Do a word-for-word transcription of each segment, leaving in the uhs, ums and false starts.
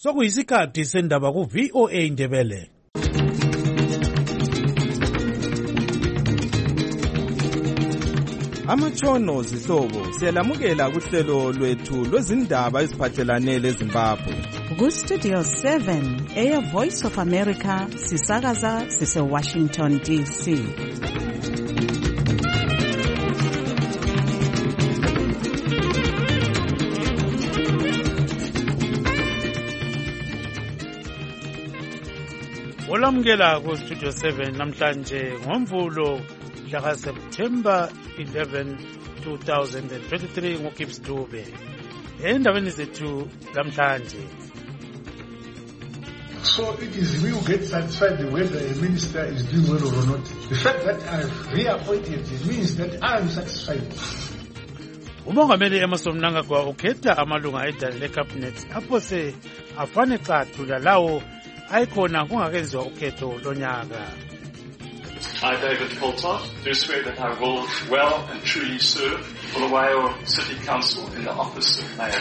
Sokuyisikhathi sendaba ku V O A Ndebele. Amatshono zihlobo siyalamukela kuhlelo lwethu lwezindaba eziphathelane leZimbabwe. Ku Studio seven, Air Voice of America, sisakaza sise Washington D C. Olamukela ku Studio seven namhlanje ngomvulo mhla September eleventh two thousand twenty-three ngoKips Dube. Endabeni zethu namhlanje. So it is we who get satisfied whether a minister is doing well or not. The fact that I've reappointed it means that I am satisfied. Umongameli Emmerson Mnangagwa ukhetha amalunga edale lecabinet aphose afane xathula lawo ayikhona kungakenziwa ukhetho lonyaka. I, David Coulthard, do swear that I will well and truly serve Bulawayo City Council in the office of Mayor.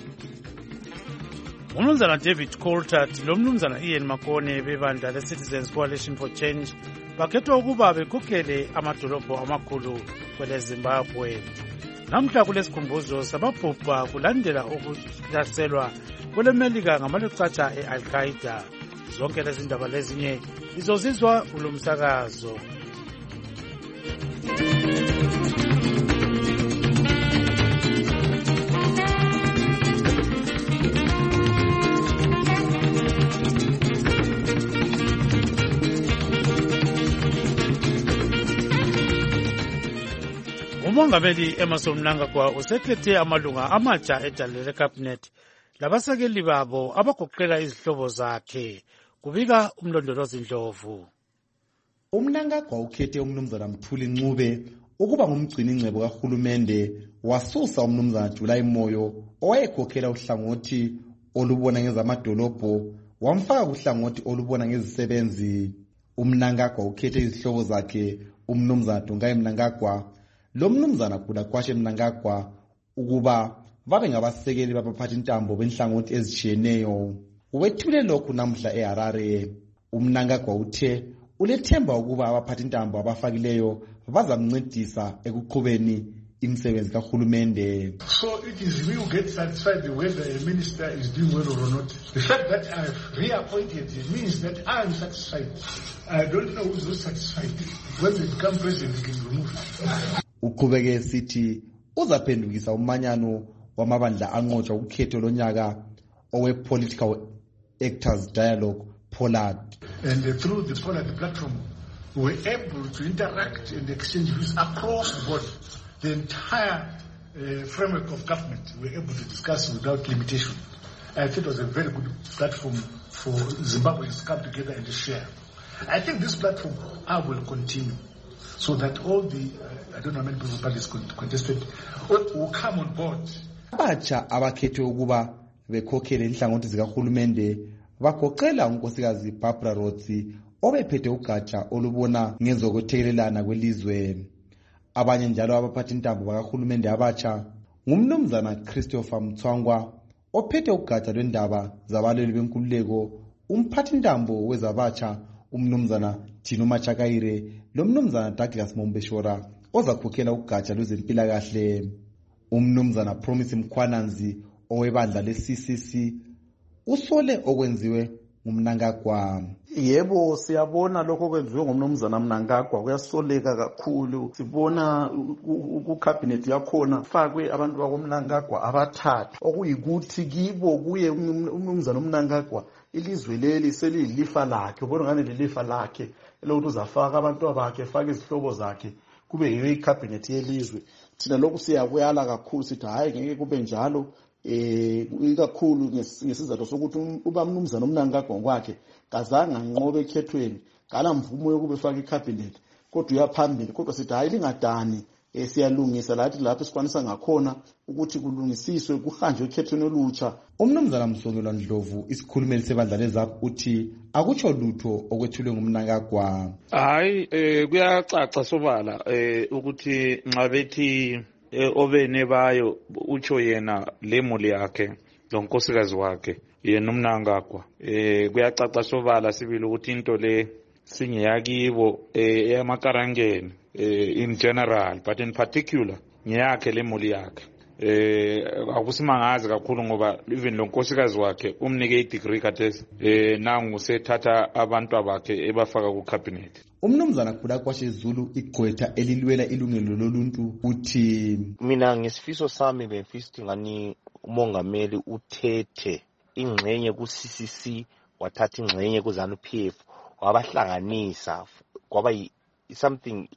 Umnumzana David Coulthard lomnumzana Ian Makone bebandla le-Citizens Coalition for Change bakhethwa ukuba bekhokhele amadolobho amakhulu kwele Zimbabwe. Namhla kulesikhumbuzo sababhubha kulandela ukulaselwa kwele Melika ngamalecatha e-Al-Qaeda. Zonke lezi ndaba lezinye izozizwa kulomsakazo. Umongameli Emmerson Mnangagwa usekhethe amalunga amatsha edale lecabinet labasekeli babo abagoqela izihlobo zakhe. Kubika umlondolozi Ndlovu. UMnangagwa ukhethe umnumzana Mthuli Ncube ukuba ngumgcini ingcebo kahulumende wasusa umnumzana July Moyo owayekhokhela uhlangothi olubona ngezamadolobho wamfaka kuhlangothi olubona ngezisebenzi. UMnangagwa ukhethe izihlobo zakhe umnumzana Dungayi Mnangagwa lo mnumzana Gulakwashe Mnangagwa ukuba babe ngabasekeli babaphathi intambo benhlangothi ezitshiyeneyo. Wethule lokhu namhla eHarare. UMnangagwa uthe ulethemba ukuba abaphathi intambo abafakileyo bazamncedisa ekuqhubeni imisebenzi kahulumende. So it is we who get satisfied whether a minister is doing well or not. The fact that I've reappointed it means that I am satisfied. I don't know who's not satisfied. When they become president, they can remove it. Uqhubeke sithi uzaphendukisa umanyano wamabandla anqotshwa ukhetho lonyaka owe political actors dialogue Pollard. And uh, through the Pollard platform, we were able to interact and exchange views across the board. The entire uh, framework of government we were able to discuss without limitation. I think it was a very good platform for Zimbabweans to come together and to share. I think this platform I will continue so that all the, uh, I don't know how many people parties contested, will come on board. Abatsha abakhethe ukuba bekhokhele inhlangothi zikahulumende bagoqela unkosikazi Barbara Rotsi obephethe ugatsha olubona ngezokuthelelana kwelizwe. Abanye njalo abaphathi intambo bakahulumende abatsha ngumnumzana Christopher Mtswangwa ophethe ugatsha lwendaba zabaleli benkululeko, umphathi intambo wezabatsha umnumzana Tino Machakaire lomnumzana Douglas Mombeshora ozakhokhela ugatsha lwezempilakahle. Umnumzana Promise Mkhwananzi owebandla le-C C C usole okwenziwe ngumnangagwa. Yebo, siyabona lokho kwenziwe ngumnumzana Mnangagwa kuyasoleka kakhulu. Sibona ku cabinet yakhona fakwe abantu bakomnangagwa abathathu okuyikuthi kibo kuye umnumzana Mnangagwa ilizwe leli selilifa lakhe. Ubona ngane lelifa lakhe lokuthi uzafaka abantu abakhe faka izihlobo zakhe kube yiyo icabinet yelizwe. Thina lokhu siyakuyala kakhulu sithi hayi ngeke kube njalo. Eh ikakhulu ngesizathu sokuthi uba mnumzana uMnangagwa ngokwakhe kazange anqobe ekhethweni ngala mvumo yokuba efaka icabinet kodwa uyaphambili kodwa sithi hayi lingadani siyalungisa lathi lapho sikwanisa ngakhona ukuthi kulungisiswe kuhanjwe ekhethweni olutsha. Umnumzana Msongelwa Ndlovu isikhulumeli sebandla leZAPHU uthi akutsho lutho okwethulwe ngumnangagwa. Hayi eh kuyacaca sobala eh ukuthi nxa bethi obene bayo utsho yena lemuli yakhe lonkosikazi wakhe yena uMnangagwa. Eh kuyacaca sobala sibili ukuthi into le singeyakibo eh eyamakarangeni eh in general but in particular ngiyakhe lemuli yakhe. Eh akusimangazi kakhulu ngoba even lo nkosikazi wakhe umnike i-degree kathesi eh nangu sethatha abantu abakhe ebafaka ku cabinet. Umnumzana Khulakwashe Zulu igqwetha elilwela ilungelo loluntu uthi mina ngesifiso sami bemfisi ngani umongameli uthethe ingxenye ku C C C wathatha ingxenye ku ZANU-P F wabahlanganisa kwaba something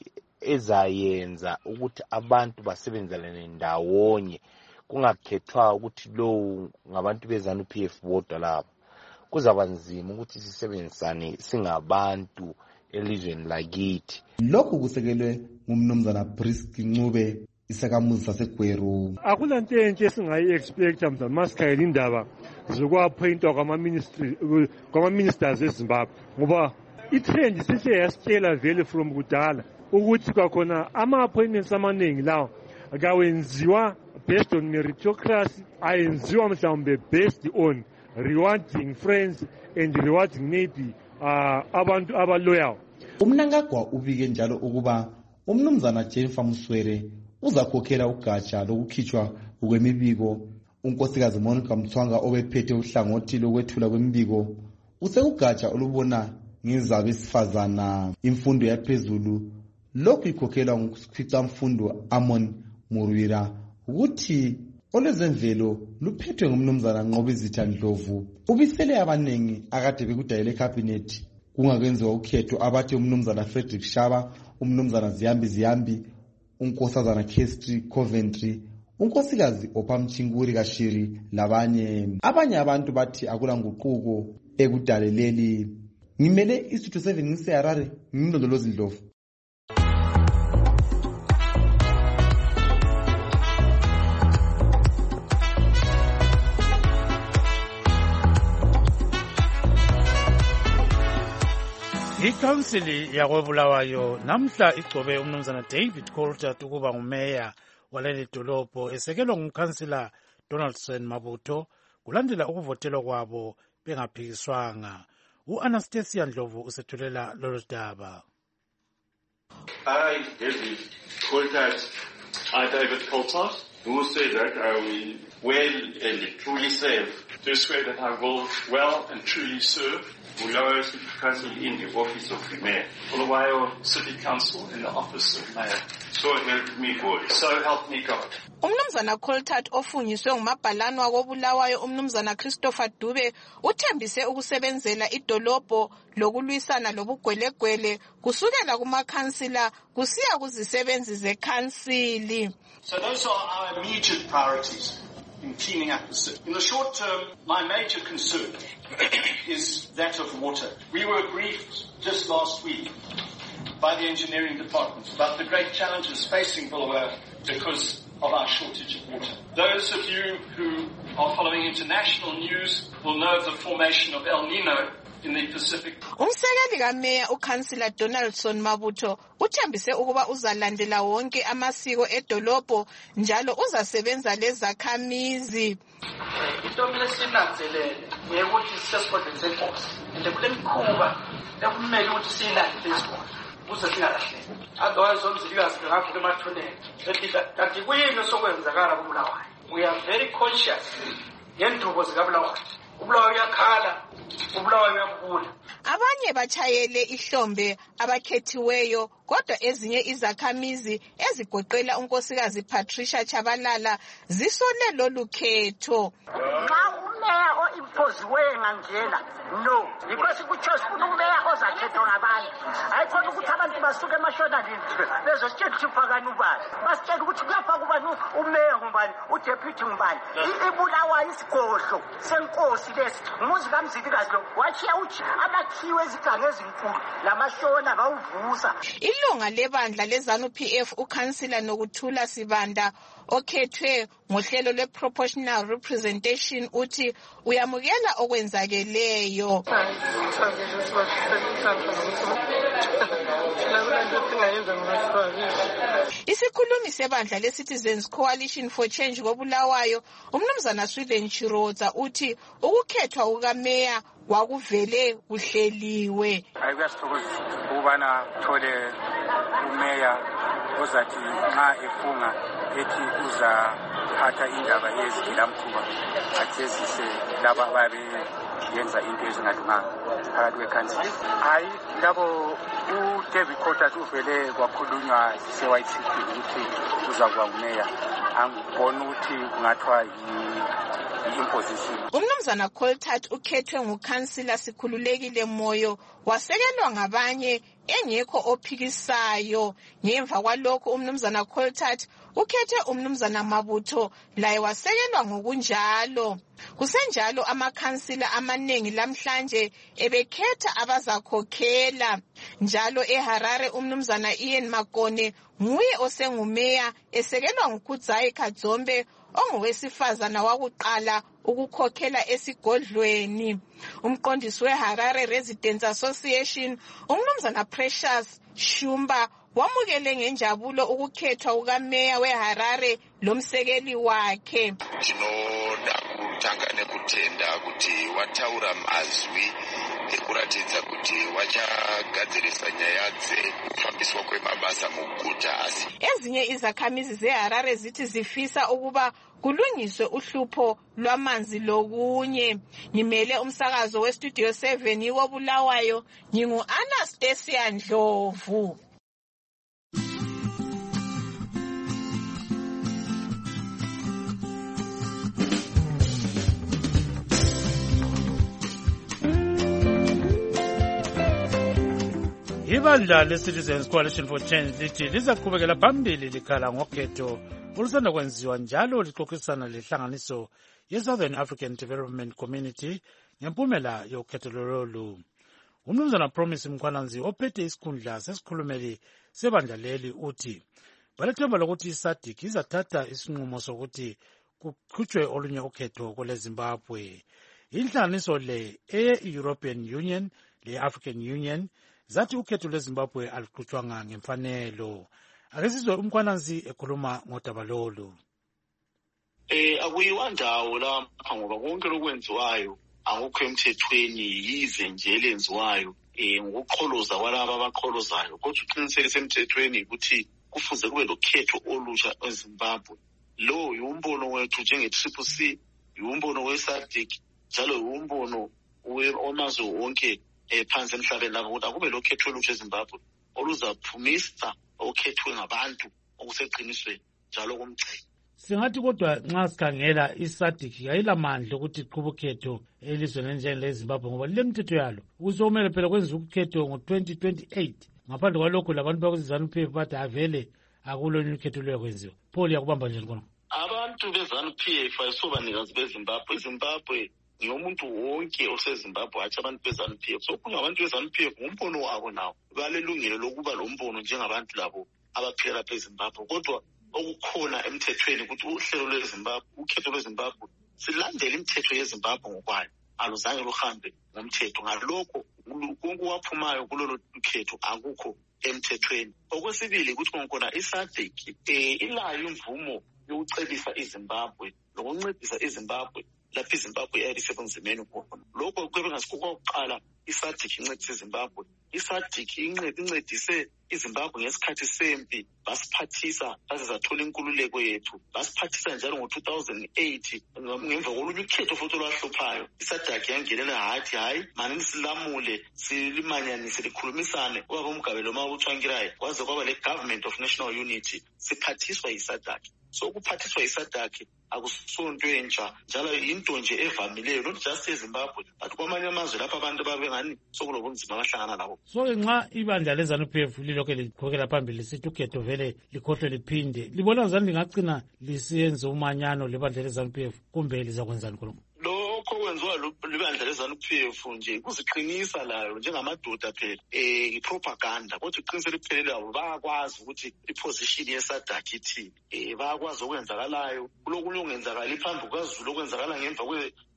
ezayenza ukuthi abantu basebenzelane ndawonye kungakhethwa ukuthi lo ngabantu beZANU-P F bodwa lapha kuzaba nzima ukuthi sisebenzisane singabantu elizweni lakithi. Lokhu kusekelwe ngumnumzana Prisk Ncube isakamuzi saseGweru. Akunanto enhle esingayi expect mhlawumbe masikhayela indaba zokwaappointwa kwama ministry kwama ministers eZimbabwe ngoba itrend sihle yasitshela vele from kudala ukuthi kwakhona ama appointments amaningi lawo akawenziwa based on meritocracy, ayenziwa mhlawumbe based on rewarding friends and rewarding maybe uh, abantu abaloyal. UMnangagwa ubike njalo ukuba umnumzana Jennifer Muswere uzakhokhela ugatsha lokukhitshwa kwemibiko. Unkosikazi Monica Mthwanga obephethe uhlangothi lokwethula kwemibiko usekugatsha olubona ngezabe sifazana imfundo yaphezulu. Lokhu ikhokhelwa nguSikhwicamfundo Amon Murwira ukuthi olwezemvelo luphethwe ngumnumzana Nqobizitha Ndlovu. Ubisele abanengi akade bekudayele cabinet kungakwenziwa ukhetho abathi umnumzana Frederick Shaba, umnumzana Ziyambi Ziyambi, unkosazana Kestri Coventry, unkosikazi Ophamchinguri Kashiri labanye. Abanye abantu bathi akula nguquko ekudaleleli. Ngimele isitho seven ngise Harare ngimlondolozi Ndlovu. Ikhansili yakoBulawayo namhla igcobe umnumzana David Coulthard ukuba ngumeya waleli dolobho esekelwa ngumkhansila Donaldson Mabuto kulandela ukuvotelwa kwabo bengaphikiswanga. U-Anastasia Ndlovu usethulela lolu daba. I, David Coulthard, I, David Coulthard, who say that I will well and truly serve, to swear that I will well and truly serve Bulawayo City Council in the office of the Mayor, Bulawayo City Council in the office of Mayor. So help me God. So help me God. Umnumzana Coulthard ofunyiswe ngumabhalane wakoBulawayo umnumzana Christopher Dube uthembise ukusebenzela idolobho lokulwisana lobugwelegwele kusukela kumakhansila kusiya kuzisebenzi zekhansili. So those are our immediate priorities in cleaning up the city. In the short term, my major concern is that of water. We were briefed just last week by the engineering department about the great challenges facing Bulawayo because of our shortage of water. Those of you who are following international news will know of the formation of El Nino in the Pacific. Umsekeli kaMeya uKhansila Donaldson Mabuto uthembise ukuba uzalandela wonke amasiko edolobho njalo uzasebenza lezakhamizi. Itomile sinanzelele ukuthi sesifundeni senkosi nje kulemkhuba ekumele ukuthi siyilandele isibona uze singalahleki. Otherwise omzilikazi ngakho emathuneni. Kanti kuyini sokwenzakala kuBulawayo? We are very conscious ngendubo zikaBulawayo. uBulawayo uyakhala, uBulawayo uyabula. Abanye bachayele ihlombe abakhethiweyo kodwa ezinye izakhamizi ezigoqela unkosikazi Patricia Chabalala zisole lolu khetho. Xa umeya oimposiweyo ngangena no because kuchoose umeya ozakhethwa ngabantu ayikhona ukuthi abantu basuke emashonalini bezositshela ukuthi phakani ubani basitshela ukuthi kulapha kubani umeya ngubani udeputy ngubani iBulawayo isigodlo senkosi lesi umuzi kaMzilikazi lo wachiya uthi abakhiwe iziganga ezinkulu lamashona bawuvusa. Ilunga lebandla leZANU-P F uKhansila Nokuthula Sibanda okhethwe ngohlelo lwe-proportional representation uthi uyamukela okwenzakeleyo. Isikhulumi sebandla le-Citizens Coalition for Change koBulawayo, umnumzana Sweden Chirodza uthi ukukhethwa kukameya wakuvele kuhleliwe. Ayikuyasithokozisa ukubana thole umeya ozathi nxa efunga ethi uzaphatha indaba yezigilamkhuba ajezise laba ababe yenza into ezingalunganga phakathi kwekhansila. Hayi labo uDavid Coulthard uvele kwakhulunywa se-Y T P ukuthi uzakuba umeya. Angibona ukuthi kungathiwa yi-imposition. Umnumzana Coulthard ukhethwe ngukhansila Sikhululekile Moyo, wasekelwa ngabanye engekho ophikisayo. Ngemva kwalokho umnumzana Coulthard ukhethe umnumzana Mabutho, laye wasekelwa ngokunjalo. Kusenjalo amakhansila amanengi lamhlanje ebekhetha abazakhokhela. Njalo eHarare umnumzana Ian Makone nguye osengumeya esekelwa nguKudzayi Kadzombe ongowesifazana wakuqala ukukhokhela esigodlweni. Umqondisi weHarare Residents Association umnumzana Precious Shumba wamukele ngenjabulo ukukhethwa kukameya weHarare lomsekeli wakhe. Tinoda kutanga nekutenda kuti wataura mazwi ekuratidza kuti wachagadzirisa nyaya dzekufambiswa kwemabasa muguta. Asi ezinye izakhamizi zeHarare zithi zifisa ukuba kulungiswe uhlupho lwamanzi lokunye. Ngimele umsakazo weStudio seven woBulawayo, ngingu Anastasia Ndlovu. Ibandla le-Citizens Coalition for Change lithi lizaqhubekela phambili likhala ngokhetho olusanda kwenziwa njalo lixoxisana lehlanganiso ye-Southern African Development Community ngempumela yokhetho lolu. Umnumzana Promise Mkhwananzi ophethe isikhundla sesikhulumeli sebandla leli uthi balethemba lokuthi iSADC izathatha isinqumo sokuthi kuqhutshwe olunye ukhetho kweleZimbabwe. Inhlanganiso le eye-European Union le-African Union zathi ukhetho lweZimbabwe aluqhutshwanga ngemfanelo. Ake sizwe uMkhwananzi ekhuluma ngodaba lolu. Eh akuyiwa ndawo lapha ngoba konke lokwenziwayo akukho emthethweni, yize nje lenziwayo eh ngokuqholoza kwalabo abaqholozayo. Kodwa uqinisele semthethweni ukuthi kufuze kube lokhetho olusha eZimbabwe. Lo yumbono wethu njenge-Triple C, yumbono weSADC, njalo yumbono wamazwe wonke phansi emhlabeni lapho ukuthi akube lokhetho olusha eZimbabwe oluzaphumisa okhethwe ngabantu okuseqinisweni njalo komgcini. Singathi kodwa nxa sikhangela iSADC ayilamandla ukuthi iqhube ukhetho elizweni njengeleZimbabwe ngoba lilemithetho yalo. Kuzomele phela kwenziwe ukhetho ngo-twenty twenty-eight. Ngaphandle kwalokho labantu bakuzanu P F bathi avele akulona ukhetho luyakwenziwa. Paul yakubamba nje khona. Abantu bezanu P F ayisobanikazi beZimbabwe. iZimbabwe ngiyomuntu wonke oseZimbabwe athi abantu bezanu P F. So kungabantu bezanu P F ngumbono wabo nawo. Balelungelo lokuba lo mbono njengabantu labo abaphila eZimbabwe. Kodwa okukhona emthethweni ukuthi uhlelo lweZimbabwe, ukhetho lweZimbabwe silandele imithetho yeZimbabwe ngokwayo. Aluzange luhambe ngomthetho. Ngalokho konke waphumayo kulolu khetho akukho emthethweni. Okwesibili ukuthi ngokona iSADC eh ilayo imvumo yokucebisa iZimbabwe nokuncedisa iZimbabwe lapho iZimbabwe yayisebenzimeni khona. Lokho kube ngasikokuqala iSADC incedise iZimbabwe. iSADC incedise iZimbabwe ngesikhathi sempi, basiphathisa baze zathola inkululeko yethu. Basiphathisa njalo ngo-two thousand eight ngemva kolunye ukhetho futhi olwahluphayo. iSADC yangenela hathi hayi manini silamule silimanyanise likhulumisane ubaba uMgabelo Mawuthwangirayo kwaze kwaba le Government of National Unity. Siphathiswa yiSADC. So kuphathiswa yiSADC akusonto entsha njalo into nje evamileyo, not just eZimbabwe but kwamanye amazwe lapha abantu babengani sokulobunzima abahlangana nabo. So nxa ibandla lezanu P F lilokho likhokela phambili lisithi ukhetho vele likhohlwe liphinde, libona ngani lingagcina lisiyenza umanyano lebandla lezanu P F kumbe lizakwenzani khona? Lokho kwenziwa libandla lezanu P F nje kuziqinisa layo njengamadoda phela eh ipropaganda, kodwa iqiniso liphelele labo bayakwazi ukuthi iposition yeSADC ithi eh bayakwazi okwenzakalayo kulokulungenzakala iphambi kwaZulu okwenzakala ngemva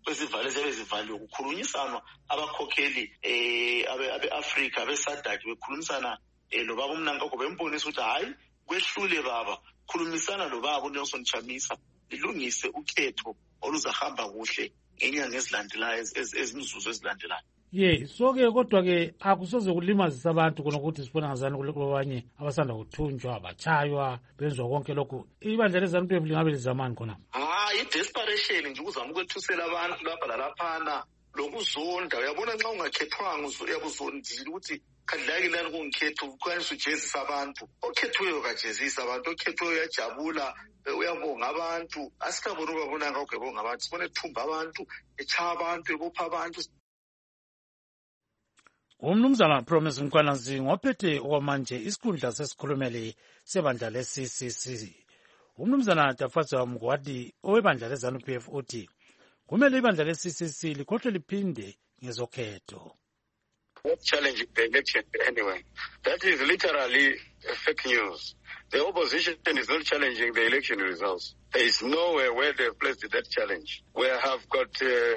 kwezivalo ezibezivaliwe kukhulunyisana abakhokheli eh abe-Afrika abe-SADC bekhulumisana eh lo baba uMnangagwa bembonisa ukuthi hayi kwehlule baba khulumisana lo baba uNelson Chamisa ilungise ukhetho oluzahamba kuhle ngenyanga ezilandelayo ezimzuzu ezilandelayo. Ye so-ke kodwa-ke akusoze kulimazisa abantu kunokuthi sibona ngazani kulabanye abasanda kuthunjwa batshaywa benzwa konke lokhu ibandla leZANU-P F lingabe lizamani khona? Hayi i-desperation nje ukuzama ukwethusela abantu lapha lalaphana lokuzonda. Uyabona nxa ungakhethwanga uyabuzondile ukuthi khadlaki lani kungikhetha ukwanisa ujezisa abantu. Okhethiweyo kajezisa abantu, okhethiweyo uyajabula uyabonga abantu. Asikaboni ubabona ngakho ebonga abantu, sibone ethumba abantu, echaya abantu, ebopha abantu. Umnumzana Promise Mkhwanazi ngophethe okwamanje isikhundla sesikhulumeli sebandla le-C C C. Umnumzana Dafatswa Mngwadi owebandla leZANU-P F uthi kumele ibandla le-C C C likhohle liphinde ngezokhetho. Not challenging the election anyway. That is literally fake news. The opposition is not challenging the election results. There is nowhere where they have placed that challenge. We have got uh,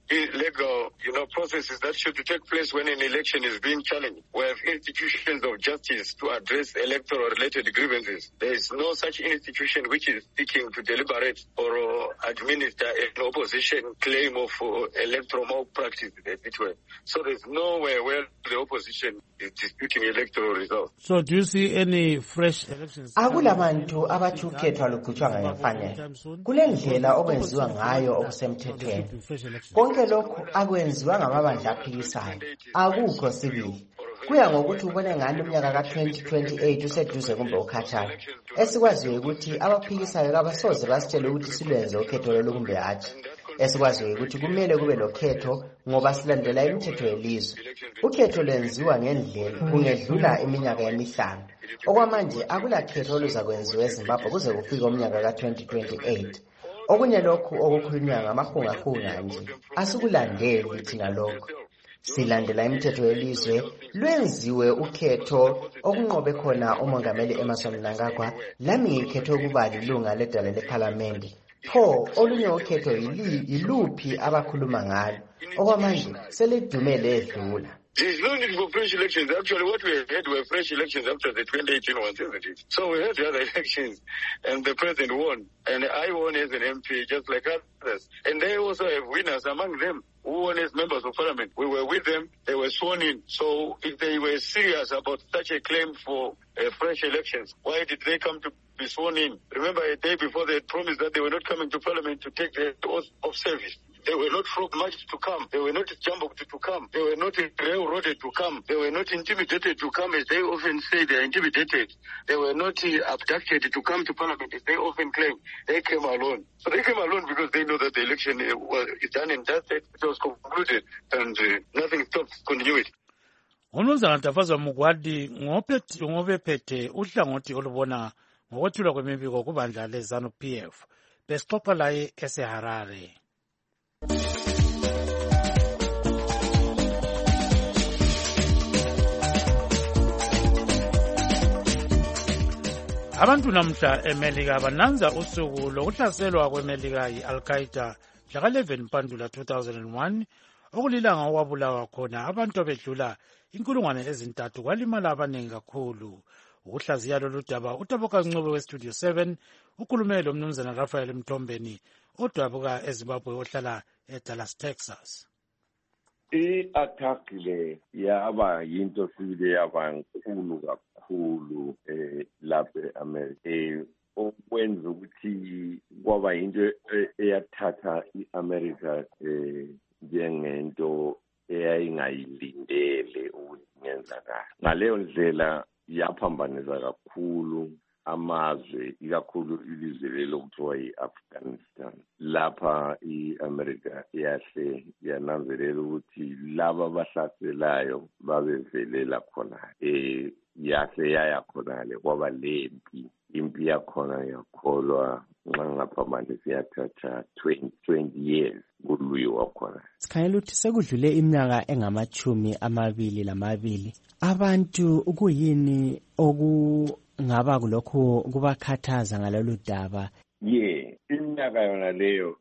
legal, you know, processes that should take place when an election is being challenged. We have institutions of justice to address electoral-related grievances. There is no such institution which is seeking to deliberate or uh, administer an opposition claim of uh, electoral malpractice, as it were. So there is nowhere where the opposition is disputing electoral results. So do you see any fresh elections? Akulabantu abathi ukhethwa lukhutshwa ngemfanelo. Kulendlela okwenziwa ngayo okusemthethweni. Konke lokhu akwenziwa ngamabandla aphikisayo. Akukho sibili. Kuya ngokuthi ubone ngani umnyaka ka twenty twenty-eight useduze kumbe ukhatshana. Esikwaziyo ukuthi abaphikisayo kabasoze basitshele ukuthi silwenze ukhetho lolu kumbe hatshi. Esikwaziyo ukuthi kumele kube lokhetho ngoba silandela imithetho yelizwe. Ukhetho lwenziwa ngendlela kungedlula iminyaka emihlanu. Okwamanje akulakhetho oluzakwenziwa eZimbabwe kuze kufike umnyaka ka twenty twenty-eight. Okunye lokhu okukhulunywa ngamahungahunga nje asikulandeli thina lokho. Silandela imithetho yelizwe, lwenziwe ukhetho okunqobe khona umongameli Emmerson Mnangagwa lami ikhetho ukuba lilunga ledala leParliament. Pho olunye ukhetho yiluphi abakhuluma ngalo. Okwamanje selidumele edlula. There is no need for fresh elections. Actually, what we had were fresh elections after the twenty eighteen ones, isn't it? So we had the other elections, and the president won. And I won as an M P, just like others. And they also have winners among them who won as members of parliament. We were with them. They were sworn in. So if they were serious about such a claim for uh, fresh elections, why did they come to be sworn in? Remember, a day before they had promised that they were not coming to parliament to take the oath of service. They were not marched to come. They were not jumbled to come. They were not railroaded to come. They were not intimidated to come, as they often say they are intimidated. They were not uh, abducted to come to parliament, as they often claim. They came alone. So they came alone because they know that the election uh, was done and dusted. It was concluded, and uh, nothing stopped continuity. Umnumzana Dafatswa Mngwadi ngophethe ngobephethe uhlangothi olubona ngokwethulwa kwemibiko kubandla leZANU-P F. Besixoxa laye eseHarare. Abantu namhla eMelika bananza usuku lokuhlaselwa kweMelika yi-Al-Qaeda mhla eleven Mpandula two thousand one okulilanga okwabulawa khona abantu abedlula inkulungwane ezintathu kwalimala abaningi kakhulu. Ukuhlaziya lolu daba uTaboka Ncube weStudio seven ukhulume lo Mnumzana Raphael Mthombeni odabuka eZimbabwe ohlala eDallas, Texas. I-attack le yaba yinto sibile yaba nkulu kakhulu eh lapha eAmerica eh okwenza ukuthi kwaba yinto eyathatha iAmerica eh njengento eyayingayilindele ukuthi ngenzakala. Ngaleyo ndlela yaphambanisa kakhulu amazwe ikakhulu ilizwe lokuthiwa yi-Afghanistan. Lapha i-America yahle yananzelela ukuthi laba abahlaselayo babevelela khona. Eh yahle yaya khonale kwaba lempi. Impi yakhona yakholwa ngapha manje siyathatha twenty years kulwiwa khona. Sikhayela ukuthi sekudlule iminyaka engamachumi amabili lamabili. Abantu ukuyini okungaba kulokho kubakhathaza ngalolu daba ye iminyaka yona leyo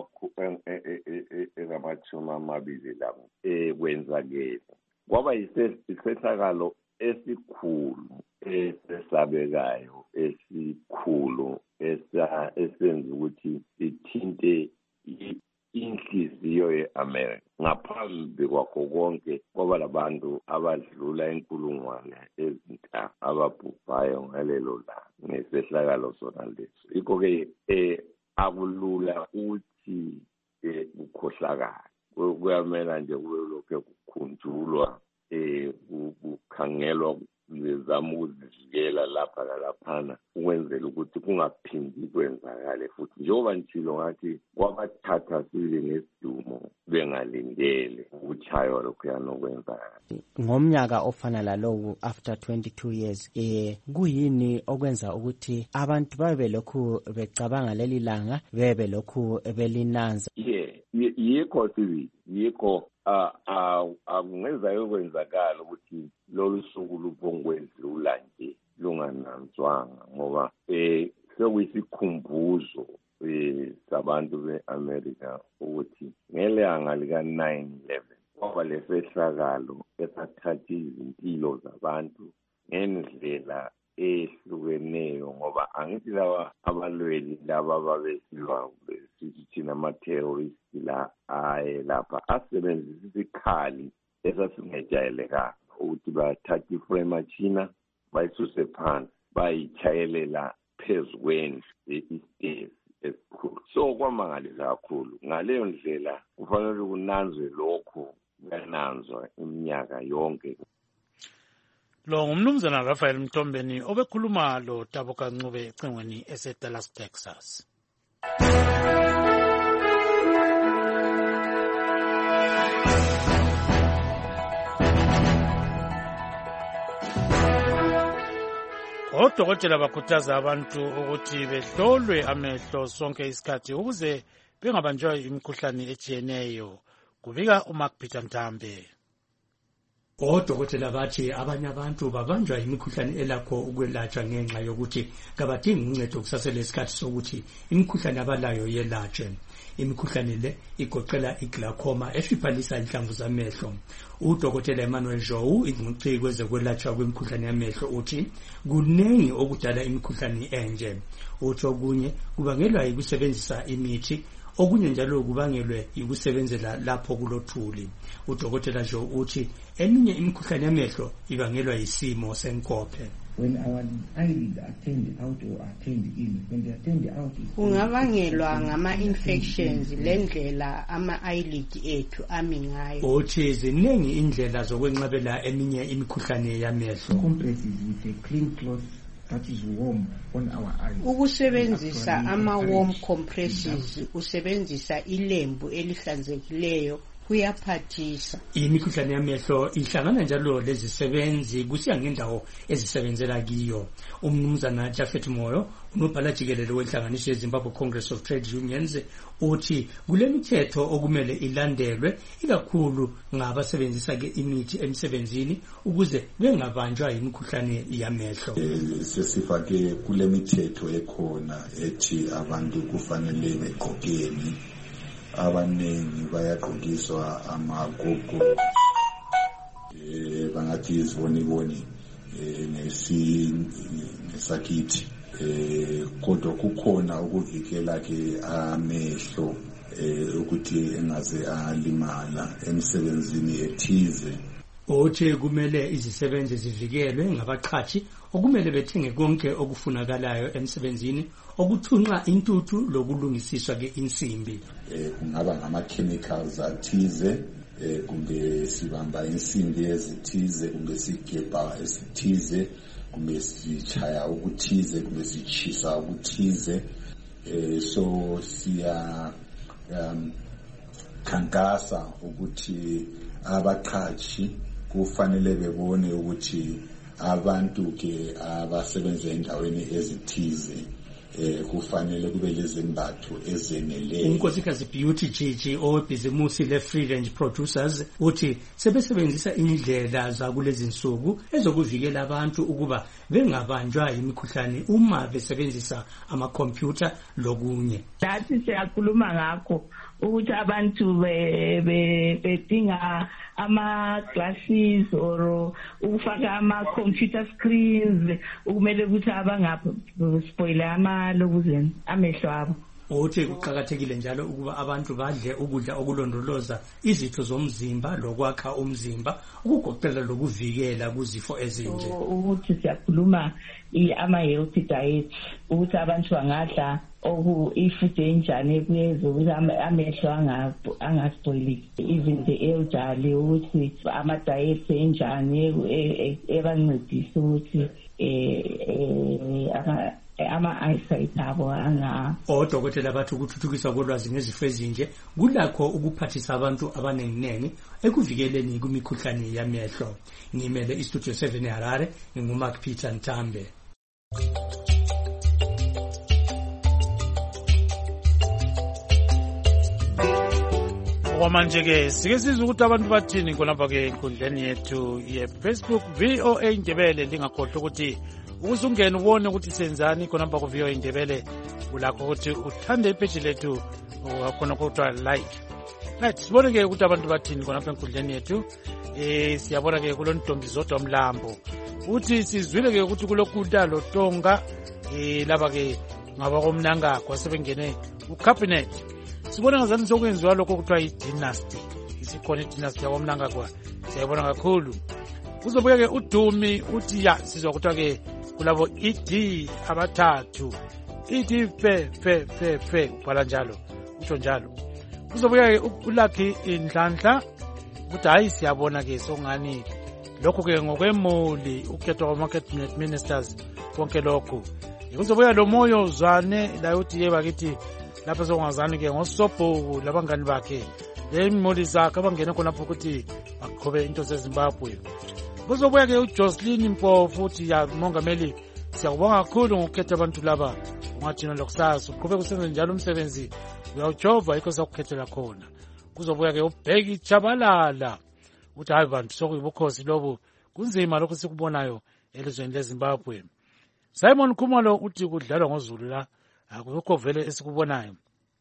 engamachumi amabili labo ekwenzakele kwaba yisehlakalo esikhulu esesabekayo esikhulu esenza ukuthi ithinte inhliziyo ye-America. Ngaphambi kwakho konke kwaba labantu abadlula inkulungwane ezintathu ababhubhayo ngalelo langa ngesehlakalo sona leso. Yikho-ke um akulula ukuthi um kukhohlakala. Kuyamela nje kube lokhu kukhunjulwa um kukhangelwa zizama ukuzivikela lapha nalaphana ukwenzela ukuthi kungaphindi kwenzakale futhi. Njengoba ngitshilo ngathi kwabathatha sibili ngesidumo bengalindele ukuchaywa lokhuyana okwenzakala. Ngomnyaka ofana lalowo after twenty-two years eh kuyini okwenza ukuthi abantu babe lokhu becabanga leli langa bebe lokhu belinanza? Yeah, yikho sibili yikho akungenza yokwenzakala ukuthi lolu suku lubongwedlula nje lungananzwanga ngoba um sekuyisikhumbuzo um sabantu be-America ukuthi ngelanga lika-nine eleven kwaba lesehlakalo esathatha izimpilo zabantu ngendlela ehlukeneyo ngoba angithi lawa abalweli laba babesilwa sithi thina ama-terroristi la aye lapha asebenzisa isikhali esasingejayelekanga ukuthi bathatha ifremachina bayisuse phansi bayichayelela phezu kwendlu istairs esikhulu. So kwamangalisa kakhulu. Ngaleyo ndlela kufanele kunanzwe lokho kuyananzwa iminyaka yonke. Lo ngumnumzana Raphael Mtombeni obekhuluma lo Tabo Kancube ecingweni eseDallas, Texas. Odokotela bakhuthaza abantu ukuthi behlolwe amehlo sonke isikhathi ukuze bengabanjwa imikhuhlane etshiyeneyo. Kubika uMark Peter Ntambe. Odokotela bathi abanye abantu babanjwa imikhuhlane elakho ukwelatshwa ngenxa yokuthi kabadingi uncedo kusasele isikhathi sokuthi imikhuhlane abalayo yelatshwe. Imikhuhlane le igoqela iglaucoma efiphalisa inhlamvu zamehlo. Udokotela Emmanuel Jou ingcitshi kwezokwelatshwa kwemikhuhlane yamehlo uthi kunengi okudala imikhuhlane enje. Uthi okunye kubangelwa yikusebenzisa imithi, okunye njalo kubangelwe yikusebenzela lapho kulothuli. Udokotela Jou uthi eminye imikhuhlane yamehlo ibangelwa yisimo senkophe. When our eyelid attend out or attend in, when they attend out, kungabangelwa ngama-infections lendlela ama-eyelid ethu ami ngayo. Uthi ziningi indlela zokwenqabela eminye imikhuhlane yamehlo. Compresses with a clean cloth that is warm on our eyes. Ukusebenzisa ama-warm compresses, usebenzisa ilembu elihlanzekileyo kuyaphathisa. Imikhuhlane yamehlo ihlangana njalo lezisebenzi kusiya ngendawo ezisebenzela kiyo. Umnumzana Jafet Moyo unobhala jikelele wenhlanganiso yeZimbabwe Congress of Trade Unions uthi kule mithetho okumele ilandelwe ikakhulu ngabasebenzisa ke imithi emsebenzini ukuze bengabanjwa imikhuhlane yamehlo. Sesifake kule mithetho ekhona ethi abantu kufanele begqokeni, abanengi bayagqokiswa amagogo eh bangathi iziboniboni eh nesi nesakithi eh kodwa kukhona ukuvikela ke amehlo eh ukuthi engaze alimala emsebenzini ethize. Othi kumele izisebenzi zivikelwe ngabaqhathi okumele bethenge konke okufunakalayo emsebenzini okuthunqa intuthu lokulungisiswa ke insimbi. Eh kungaba ngama chemicals athize eh kumbe sibamba insimbi ezithize kumbe sigebha esithize kumbe sichaya ukuthize kumbe sichisa ukuthize eh so siya um khankasa ukuthi abaqhathi kufanele bebone ukuthi abantu ke abasebenza endaweni ezithize eh kufanele kube lezimbatho ezeneleyo. Unkosikazi Beauty Gigi obhizimusi le-Free Range Producers uthi sebesebenzisa indlela zakulezi nsuku ezokuvikela abantu ukuba bengabanjwa imikhuhlane uma besebenzisa amakhompyutha lokunye. Lathi siyakhuluma ngakho ukuthi abantu bedinga ama-glasses or ukufaka ama-computer screens ukumele ukuthi abangaspoile amalokuzeni amehlo abo. Uthi kuqakathekile njalo ukuba abantu badle ukudla okulondoloza izitho zomzimba lokwakha umzimba ukugoqela lokuvikela kuzifo ezinje. Ukuthi siyakhuluma ama-healthy diet ukuthi abantu bangadla oku ifood enjani ekuyeza ukuthi amehlo angaspoileki, even the elderly ukuthi ama-diet enjani ebancedisa ukuthi ama-eyesight abo anga. Odokotela bathi ukuthuthukiswa kolwazi ngezifo ezinje kulakho ukuphathisa abantu abanenginengi ekuvikeleni kumikhuhlane yamehlo. Ngimele istudio seven eHarare, nginguMark Peter Ntambe. Kwamanje ke sike sizwe ukuthi abantu bathini khonapha ke enkundleni yethu ye-Facebook V O A Indebele. Lingakhohlwa ukuthi ukuzungena ubone ukuthi senzani khonapha ku V O A Indebele, ulakho ukuthi uthande ipeji lethu khona kuthiwa like. Right, sibone ke ukuthi abantu bathini khonapha enkundleni yethu. Eh siyabona ke kulontombi zodwa Mlambo uthi sizwile ke ukuthi kulokuda lotonga eh laba ke ngaba komnangagwa sebengene ucabinet. Sibona ngazani sokwenziwa lokho kuthiwa i-dynasty. Isikhona i-dynasty yakwamnangagwa, siyayibona kakhulu. Kuzobuya ke uDumi uthi ya sizwa kuthiwa ke kulabo E D abathathu. E D fe fe fe fe ubhala njalo, utsho njalo. Kuzobuya ke uLucky Inhlanhla uthi hayi siyabona ke songani lokho ke ngokwemuli ukhetho kwama-cabinet ministers konke lokho. Kuzobuya lo Moyo Zwane la uthi yeba kithi lapha sokungazani ke ngosobhuku labangani bakhe lemuli zakhe abangena khonapho ukuthi baqhobe into zeZimbabwe. Kuzobuya ke uJocelyn Mpofu uthi ya mongameli siyakubonga kakhulu ngokukhetha abantu laba, ungathina lokusasa uqhubeka usenze njalo umsebenzi uyawujova yikho sakukhethela khona. Kuzobuya ke uBheki Chabalala uthi hayi bantu sokuyibukhosi lobu kunzima lokho sikubonayo elizweni leZimbabwe. Simon Khumalo uthi kudlalwa ngoZulu la akukho vele esikubonayo.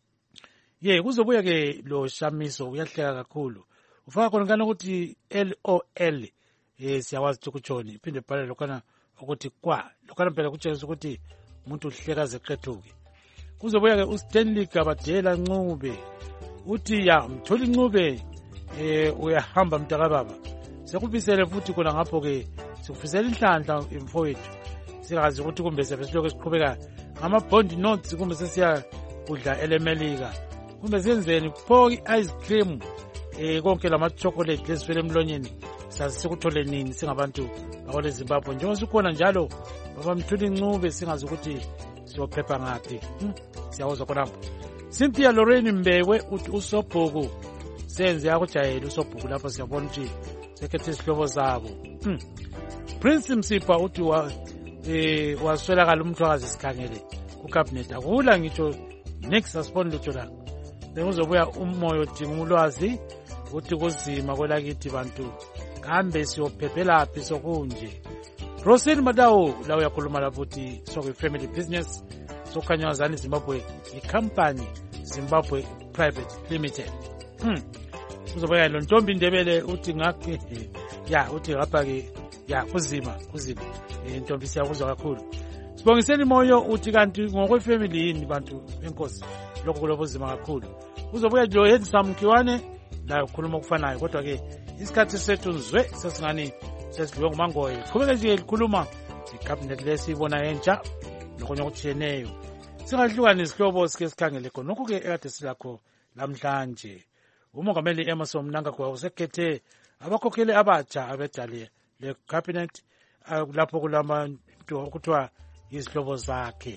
Ye kuzobuya ke lo Shamiso uyahleka kakhulu. Ufaka khona kana ukuthi L O L eh siyawazi ukutshoni iphinde bhala lokana ukuthi kwa lokana phela kutshengisa ukuthi umuntu uhleka zeqethuke. Kuzobuya ke uStanley Gabadela Ncube uthi ya mtholi Ncube eh uyahamba mntaka baba. Sekubisele futhi khona ngapho ke sikufisela inhlanhla imfowethu. Sikazi ukuthi kumbe sebesiloko esiqhubeka ngama-bond notes kumbe sesiya kudla elemelika kumbe senzeni pho i-ice cream eh konke lama-chocolate lesifele emlonyeni sazi sikuthole nini singabantu bakwale Zimbabwe njengoba sikhona njalo baba Mthuli Ncube singazi ukuthi siyophepha ngaphi. hmm? Siyawuzwa khonapho. Cynthia Lorraine Mbewe uthi usobhuku senze akujayela usobhuku lapho siyabona ukuthi sekhethe isihlobo zabo. hmm. Prince Msipha uthi wa eh waswelakala umthwakazi sikhangele kucabinet akula ngitsho next asibone lutho la. Bekuzobuya umoyo dinga ulwazi uthi kuzima kwelakithi bantu kambe siyophephela sokunje. Rosine Madawo la uyakhuluma lapho uthi soku family business sokhanyazana Zimbabwe icompany Zimbabwe Private Limited. hmm kuzobuya lo Ntombi Ndebele uthi ngakhe ya uthi lapha ke ya kuzima kuzima intombi siyakuzwa kakhulu. Sibongiseni Moyo uthi kanti ngokwe family yini bantu enkosi lokho kulobuzima kakhulu. Kuzobuya lo Handsome Kiwane la ukhuluma ukufanayo kodwa ke isikhathi sethu nzwe sesingani sesidliwe ngumangoyi. Qhubeka nje likhuluma icabinet lesibona entsha nokunye okutshiyeneyo singahlukani isihlobo sike sikhangele khona lokho ke ekade silakho namhlanje. Umongameli Emerson Mnangagwa usekhethe abakhokheli abatsha abedale le cabinet lapho kulamantu okuthiwa izihlobo zakhe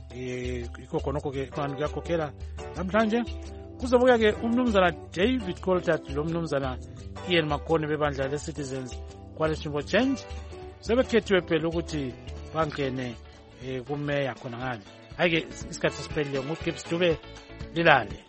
eh ikho khona ke manje kuyakhokhela namhlanje. Kuzobuya ke umnumzana David Coltart lo mnumzana Ian Makone bebandla le Citizens Coalition for Change sebekhethiwe phela ukuthi bangene eh kumeya khona ngale. Hayi-ke isikhathi sesiphelile nguGibbs Dube lilale.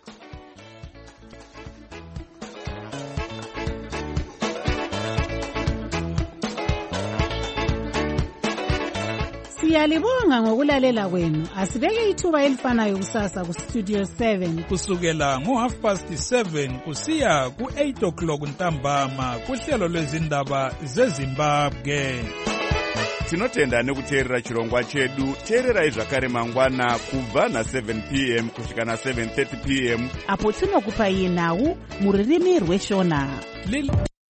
Siyalibonga ngokulalela kwenu. Asibeke ithuba elifanayo kusasa ku Studio seven kusukela ngo half past seven kusiya ku eight o'clock ntambama kuhlelo lwezindaba zeZimbabwe. Tinotenda nekuteerera chirongwa chedu. Teererai zvakare mangwana kubva na seven p m kusvika na seven thirty p m apo tinokupai nhau muririmi rweshona.